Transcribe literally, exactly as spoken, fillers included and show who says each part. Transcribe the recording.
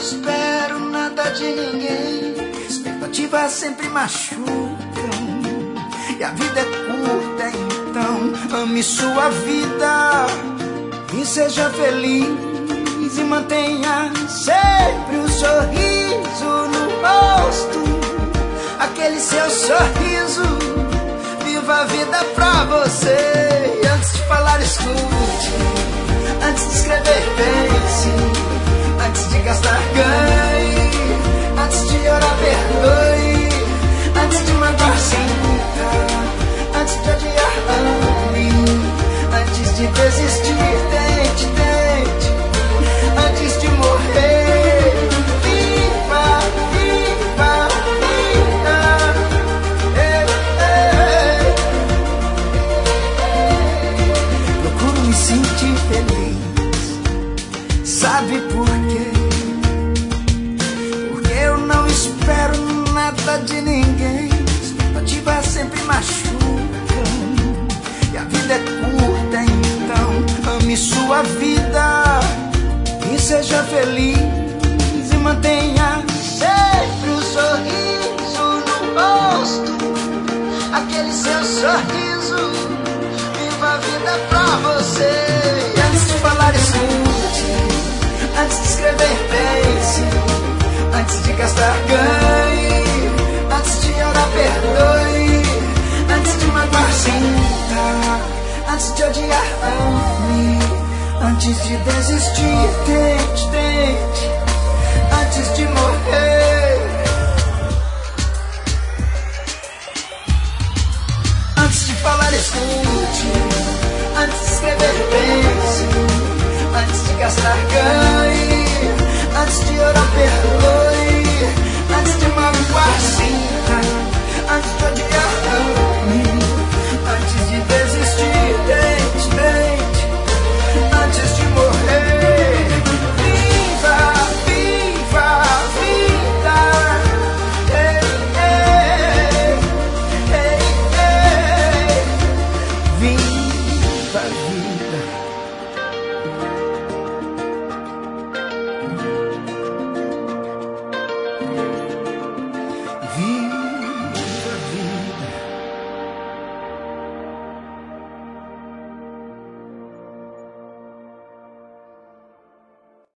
Speaker 1: espero nada de ninguém. Expectativas sempre machucam e a vida é curta, então ame sua vida e seja feliz e mantenha sempre um sorriso no rosto, aquele seu sorriso. Viva a vida pra você. E antes de falar, escute. Antes de escrever, pense. Antes de gastar, ganhe. Antes de orar, perdoe. Antes de magoar, sinta. Antes de odiar, ame. Antes de desistir, tente, tente. Antes de morrer, viva, viva, viva. Ei, ei. Procuro me sentir feliz. Sabe por quê? Porque eu não espero nada de ninguém. Expectativas sempre machucam e a vida é curta, então ame sua vida e seja feliz e mantenha sempre um sorriso no rosto, aquele seu sorriso. Viva a vida pra você. E antes de falar, escute. Antes de escrever, pense. Antes de gastar, ganhe. Antes de orar, perdoe. Antes de magoar, sinta. Antes de odiar, ame. Antes de desistir, tente,